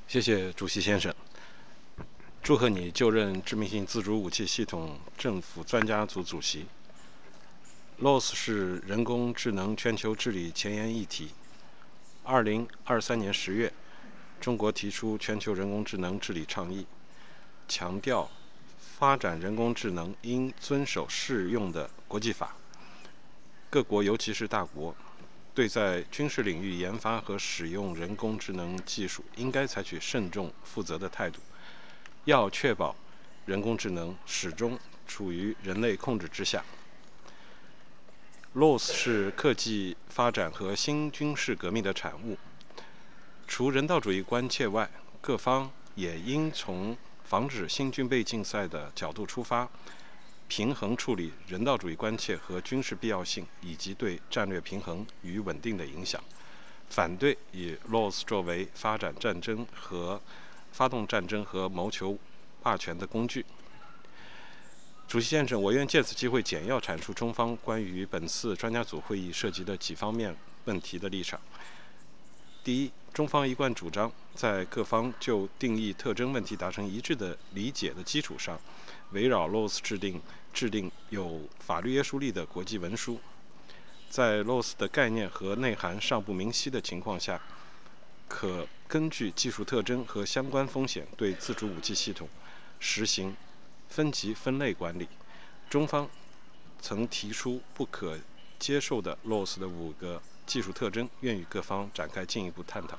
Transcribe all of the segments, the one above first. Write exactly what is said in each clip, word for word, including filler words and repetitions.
谢谢主席先生，祝贺你就任致命性自主武器系统政府专家组主席。L O S 是人工智能全球治理前沿议题。二零二三年十月，中国提出全球人工智能治理倡议，强调发展人工智能应遵守适用的国际法。各国，尤其是大国，对在军事领域研发和使用人工智能技术，应该采取慎重负责的态度，要确保人工智能始终处于人类控制之下。L O S 是科技发展和新军事革命的产物，除人道主义关切外，各方也应从防止新军备竞赛的角度出发，平衡处理人道主义关切和军事必要性，以及对战略平衡与稳定的影响，反对以 L O S 作为发展战争和发动战争和谋求霸权的工具。主席先生，我愿借此机会简要阐述中方关于本次专家组会议涉及的几方面问题的立场。第一，中方一贯主张，在各方就定义特征问题达成一致的理解的基础上，围绕 L O S 制定制定有法律约束力的国际文书。在 L O S 的概念和内涵尚不明晰的情况下，可根据技术特征和相关风险，对自主武器系统实行分级分类管理。中方曾提出不可接受的 L O S 的五个技术特征，愿与各方展开进一步探讨。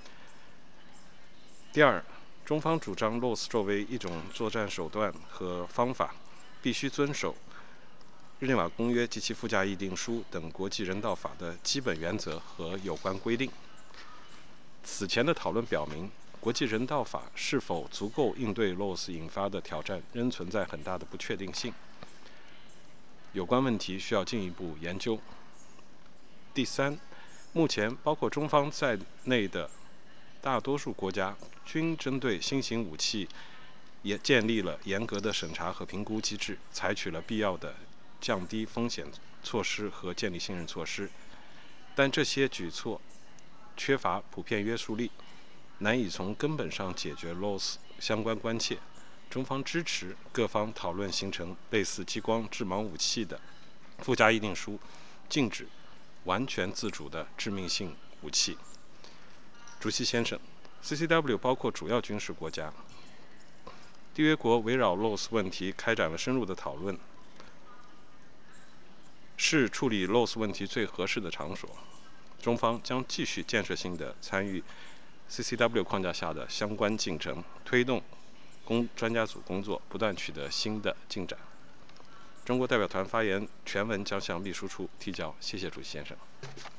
第二，中方主张 L O S 作为一种作战手段和方法，必须遵守日内瓦公约及其附加议定书等国际人道法的基本原则和有关规定。此前的讨论表明，国际人道法是否足够应对 L O S 引发的挑战，仍存在很大的不确定性。有关问题需要进一步研究。第三，目前包括中方在内的大多数国家均针对新型武器也建立了严格的审查和评估机制，采取了必要的降低风险措施和建立信任措施，但这些举措缺乏普遍约束力，难以从根本上解决 L O S 相关关切。中方支持各方讨论形成类似激光致盲武器的附加议定书，禁止完全自主的致命性武器。主席先生 ，C C W 包括主要军事国家，缔约国围绕 L O S 问题开展了深入的讨论，是处理 L O S 问题最合适的场所。中方将继续建设性地参与 C C W 框架下的相关进程，推动工专家组工作不断取得新的进展。中国代表团发言全文将向秘书处提交。谢谢主席先生。